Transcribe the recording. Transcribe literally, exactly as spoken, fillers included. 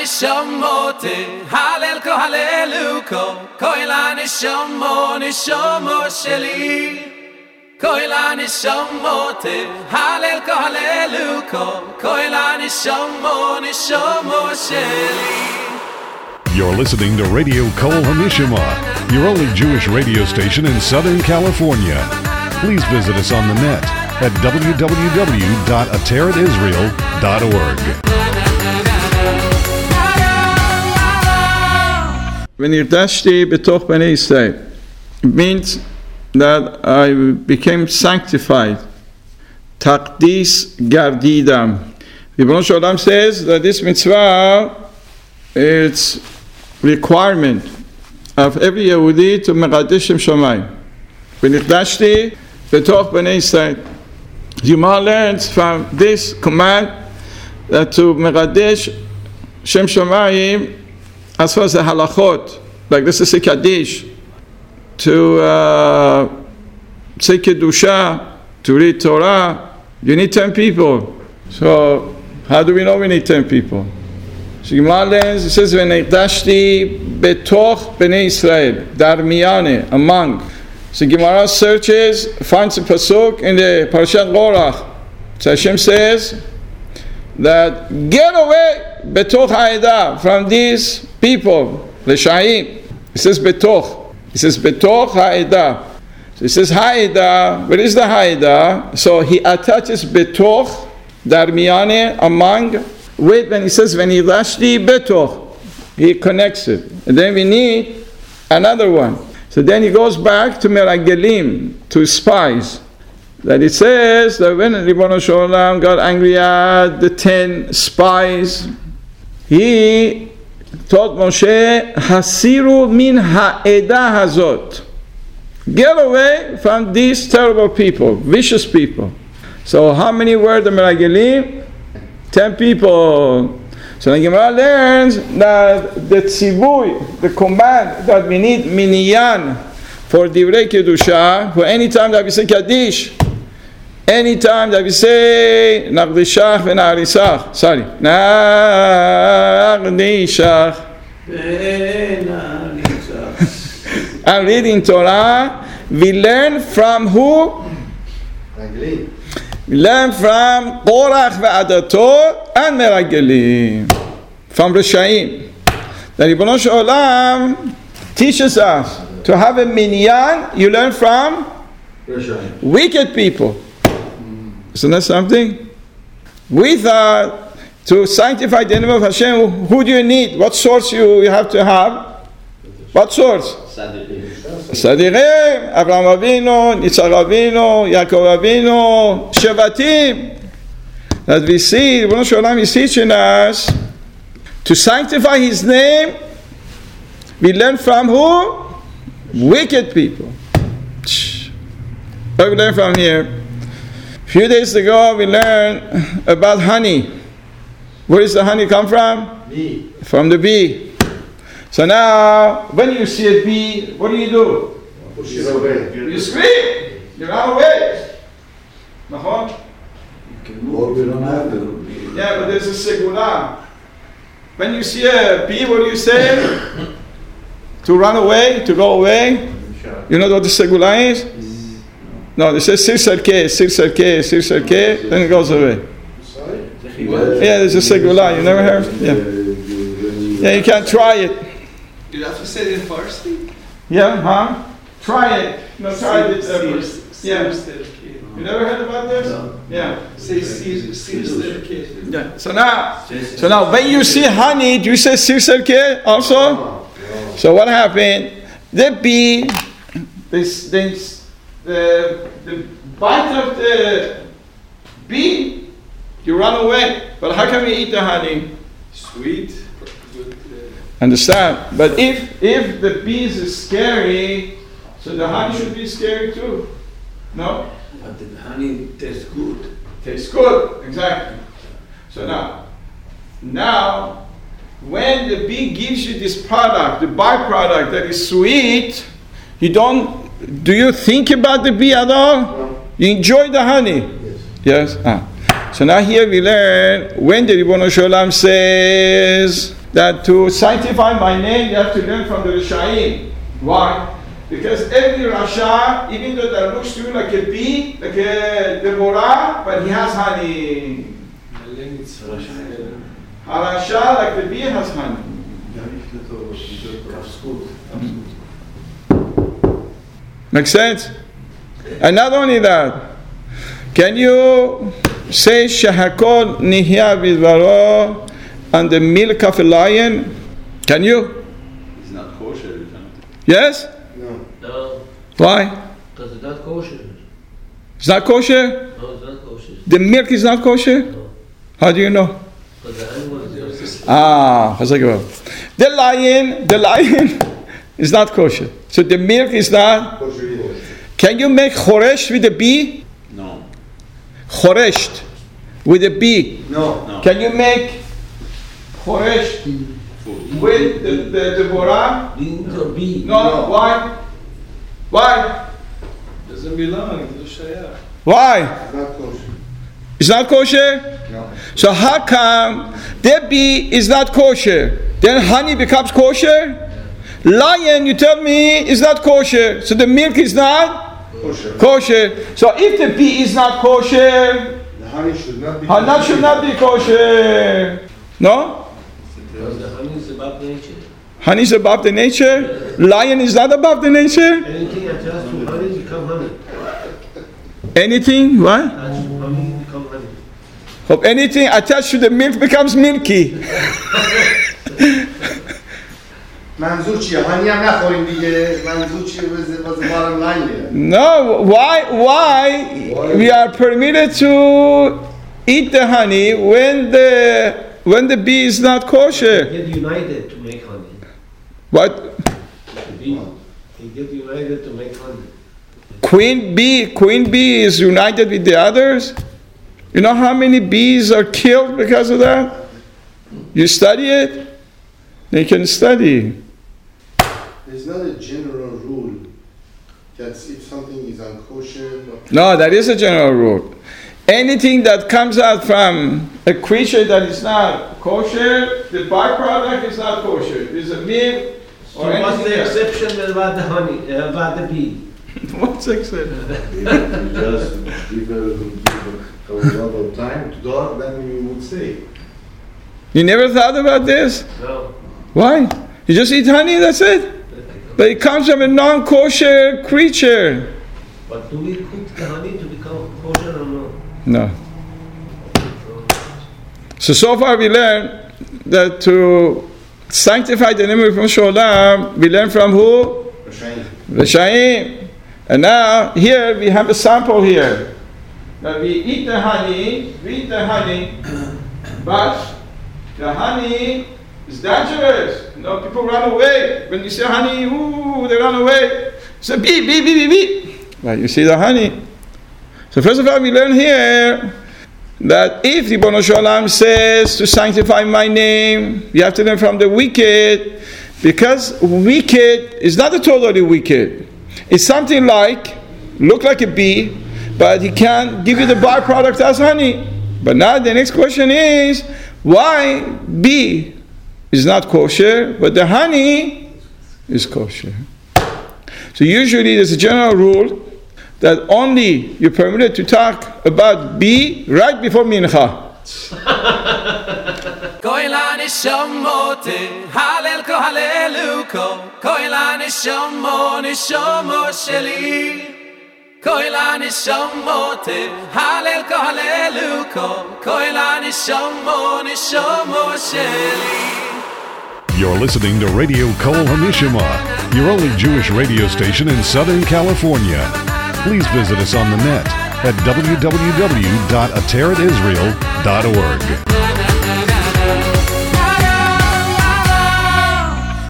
nishamote halel ko haleluko koila nishamo nishamo sheli koila nishamote halel ko haleluko koila nishamo nishamo sheli. You're listening to Radio Kol Hamishama, your only Jewish radio station in Southern California. Please visit us on the net at w w w dot ateret israel dot org. V'nirdashti b'toch b'nei Yisrael means that I became sanctified. Taqdis gardidam. Ribono Shel Olam says that this mitzvah, it's requirement of every Yehudi to meqadesh Shem Shamayim. V'nirdashti b'toch b'nei Yisrael. Yuma learns from this command that to meqadesh Shem Shamayim, as far as the halachot, like this is a kaddish, to uh, say kedusha, to read Torah, you need ten people. So how do we know we need ten people? So Gemara learns, it says, "V'neqdashti betoch b'nei Israel," darmiyane, among. So Gemara searches, finds a pasuk in the Parashat Korach. So Hashem says that get away betoch ha'edah, from these people, l'shayim. It says betoch. It says betoch ha'edah. So it says ha'edah. Where is the ha'edah? So he attaches betoch, darmiyane, among, with when he says v'nidashti betoch. He connects it. And then we need another one. So then he goes back to meragelim, to spies. That it says that when Ribono Shel Olam got angry at the ten spies, he told Moshe, Hasiru min ha'edah hazot. Get away from these terrible people, vicious people. So how many were the meragelim? Ten people. So the Gemara learns that the tzivui, the command that we need minyan for divrei kedusha, for any time that we say kaddish, any time that we say naqdishach v'na'arisach, sorry, naqdishach, and reading Torah, we learn from who? We learn from Korach ve'adato and Meragelim, from Rishayim. That Ribono Shel Olam teaches us to have a minyan. You learn from Rishayim. Wicked people. Isn't that something? We thought to sanctify the name of Hashem, who do you need? What source you, you have to have? What source? Sadiqim, Abraham Avinu, Yitzhak Avinu, Yaakov Avinu, Shevatim. That we see, Ribono Shel Olam is teaching us to sanctify His name. We learn from who? Wicked people. What we learn from here? A few days ago we learned about honey. Where does the honey come from? Bee. From the bee. So now, when you see a bee, what do you do? Push it away. You scream. You run away. Nachon? Or we don't have to. Yeah, but there's a segula. When you see a bee, what do you say? To run away, to go away. You know what the segula is? No, they say sir sarke, sir sarke, sir sarke, then it goes away. Yeah, there's a segula. You never heard? Yeah. Yeah, you can't try it. You have to say it in Farsi? Yeah, huh? Try it. No, try it. Uh, yeah. You never heard about this? No. Yeah. Say sir sarke. Yeah. So now, so now, when you see honey, do you say sir sarke also? So what happened? The bee, this, this, the the bite of the bee, you run away. But how can we eat the honey? Sweet. Understand? But if if the bees is scary, so the honey should be scary too. No? But the honey tastes good. Tastes good, exactly. So now, now, when the bee gives you this product, the byproduct that is sweet, you don't. Do you think about the bee at all? No. You enjoy the honey. Yes. Yes. Ah. So now here we learn when the Ribono Shel Olam says that to sanctify my name, you have to learn from the Rishayim. Why? Because every Rasha, even though that looks to you like a bee, like a Deborah, but he has honey. Harasha, like the bee, has honey. Makes sense? And not only that, can you say Shahakol Nihya Bidvaro on the milk of a lion? Can you? It's not kosher. Yes? No. No, Why? because it's not kosher. It's not kosher? No, it's not kosher. The milk is not kosher? No, How do you know? because the animal is kosher. Ah, the lion, the lion is not kosher. So the milk is not. Kosher either. Can you make choresh with a bee? No. Choreshed with a bee. No. No. Can you make choresh Food. with the, the, the Borah? Being to be. No, No. why? Why? Doesn't belong. It's shayach. Why? It's not kosher. It's not kosher? No. So how come the bee is not kosher? Then honey becomes kosher? Lion, you tell me, is not kosher. So the milk is not Kosher. kosher. So if the bee is not kosher, The honey should not be honey should not be kosher. No? Because the honey is about nature. Honey is above the nature. Lion is not above the nature. Anything attached to honey become honey. Anything, what? Attached to honey become honey. Hope anything attached to the milk becomes milky. منظور چیه؟ هانی هم نخوریم دیگه. منظور چیه؟ was the bottom line here. No, why, why we are permitted to eat the honey when the when the bee is not kosher? Get united to make honey. What? The bee. They get united to make honey. Queen bee, queen bee is united with the others. You know how many bees are killed because of that? You study it, they can study. There's not a general rule that if something is unkosher. No, that is a general rule. Anything that comes out from a creature that is not kosher, the byproduct is not kosher. It's a milk So or what's anything the else. exception about the honey, uh, about the bee? What's exception? Just give a, give a lot of time to God, then you would say. You never thought about this? No. Why? You just eat honey, that's it? But it comes from a non-kosher creature. But do we cook the honey to become kosher or no? No. So, so far we learned that to sanctify the name of Sholem, we learn from who? Rishayim. And now, here we have a sample here. That we eat the honey, we eat the honey, but the honey is dangerous. You know, people run away. When you say honey, ooh, they run away. So beep, beep, beep, beep, beep. Right, you see the honey. So first of all, we learn here that if the Ribono Shel Olam says to sanctify my name, you have to learn from the wicked, because wicked is not a totally wicked. It's something like, look like a bee, but he can't give you the byproduct as honey. But now the next question is, why bee is not kosher, but the honey is kosher? So usually there's a general rule that only you're permitted to talk about bee right before mincha. Koila nishomote, halel ko haleluko. Koila nishomo, nishomo sheli. Koila nishomote, halel ko haleluko. Koila nishomo, nishomo sheli. You're listening to Radio Kol HaNishama, your only Jewish radio station in Southern California. Please visit us on the net at w w w dot ateret israel dot org.